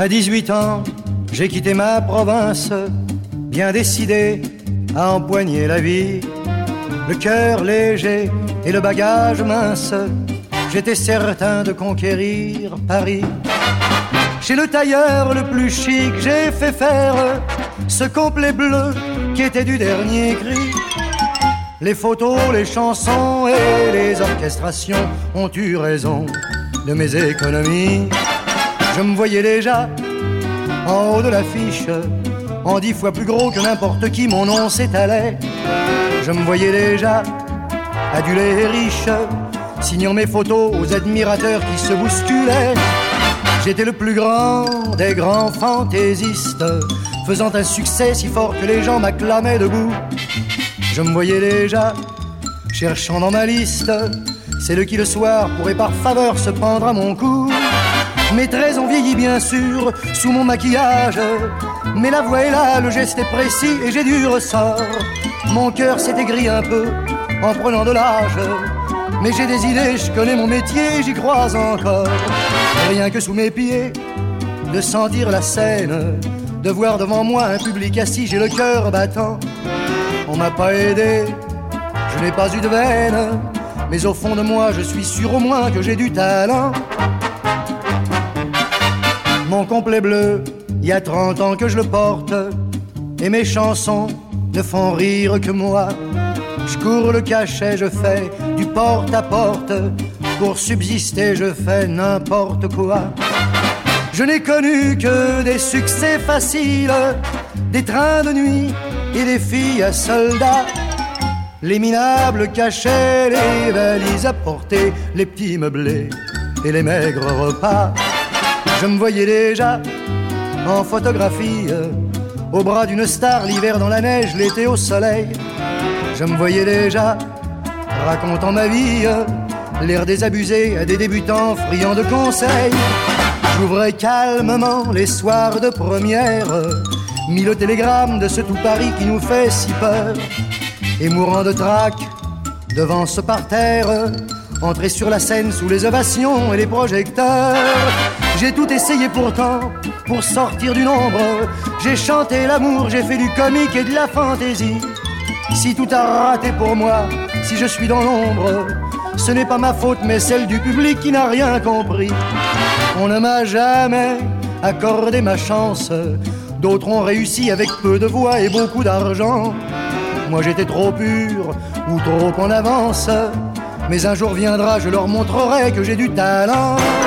À 18 ans, j'ai quitté ma province, bien décidé à empoigner la vie. Le cœur léger et le bagage mince, j'étais certain de conquérir Paris. Chez le tailleur le plus chic, j'ai fait faire ce complet bleu qui était du dernier cri. Les photos, les chansons et les orchestrations ont eu raison de mes économies. Je me voyais déjà en haut de l'affiche, en 10 fois plus gros que n'importe qui, mon nom s'étalait. Je me voyais déjà adulé et riche, signant mes photos aux admirateurs qui se bousculaient. J'étais le plus grand des grands fantaisistes, faisant un succès si fort que les gens m'acclamaient debout. Je me voyais déjà cherchant dans ma liste celle qui le soir pourrait par faveur se prendre à mon cou. Mes traits ont vieilli bien sûr sous mon maquillage, mais la voix est là, le geste est précis et j'ai du ressort. Mon cœur s'est aigri un peu en prenant de l'âge, mais j'ai des idées, je connais mon métier, j'y crois encore. Rien que sous mes pieds, de sentir la scène, de voir devant moi un public assis, j'ai le cœur battant. On m'a pas aidé, je n'ai pas eu de veine, mais au fond de moi je suis sûr au moins que j'ai du talent. Mon complet bleu, il y a 30 ans que je le porte, et mes chansons ne font rire que moi. Je cours le cachet, je fais du porte-à-porte, pour subsister je fais n'importe quoi. Je n'ai connu que des succès faciles, des trains de nuit et des filles à soldats. Les minables cachets, les valises à porter, les petits meublés et les maigres repas. Je me voyais déjà en photographie, au bras d'une star, l'hiver dans la neige, l'été au soleil. Je me voyais déjà racontant ma vie, l'air désabusé à des débutants friands de conseils. J'ouvrais calmement les soirs de première, mis le télégramme de ce tout Paris qui nous fait si peur. Et mourant de trac devant ce parterre, entrer sur la scène sous les ovations et les projecteurs. J'ai tout essayé pourtant pour sortir du nombre. J'ai chanté l'amour, j'ai fait du comique et de la fantaisie. Si tout a raté pour moi, si je suis dans l'ombre, ce n'est pas ma faute mais celle du public qui n'a rien compris. On ne m'a jamais accordé ma chance, d'autres ont réussi avec peu de voix et beaucoup d'argent. Moi j'étais trop pur ou trop en avance, mais un jour viendra, je leur montrerai que j'ai du talent.